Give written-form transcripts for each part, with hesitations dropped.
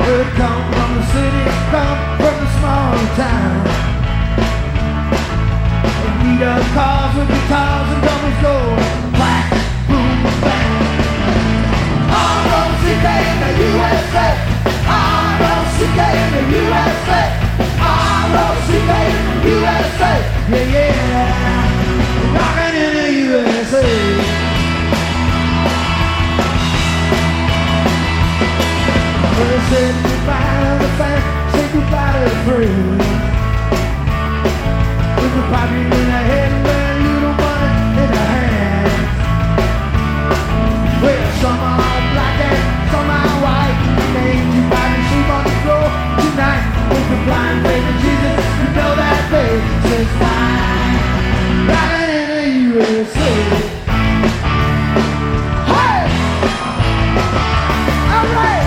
It come from the city, come from the small town. They beat up cars with guitars and doubles go whack, boom, bang. R-O-C-K in the USA, R-O-C-K in the USA, R-O-C-K in the USA, yeah, yeah, rockin' in the USA. Well, say goodbye to the fans, say goodbye to the friends. With the poppy in the head and a little money in the hand. Well, some are black and some are white. They ain't too bad to sleep on the floor tonight. With the blind faith of Jesus, you know that faith is fine. Rockin' in the USA. Hey! All right!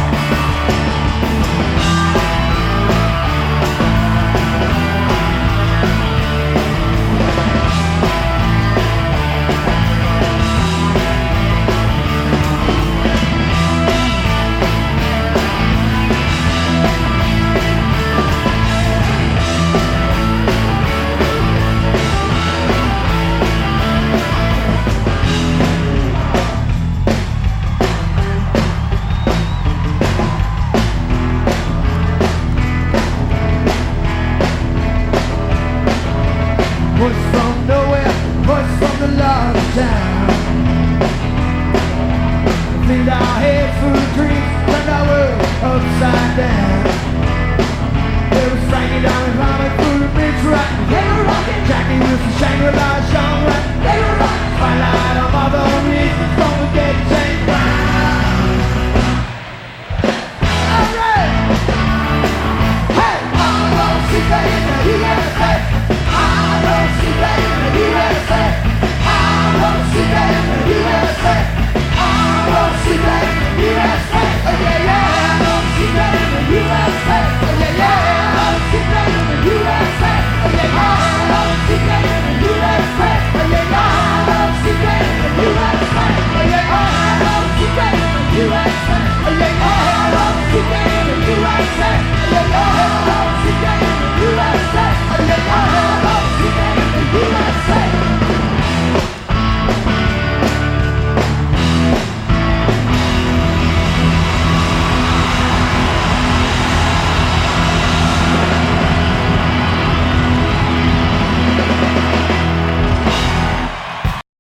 Voice from nowhere, voice from the large town. Lead our head full of dreams, turn our world upside down. There was Frankie down in Robert, food, bitch, right, yeah, rockin'. Jackie Wilson, Shangri-La, Sean Wright.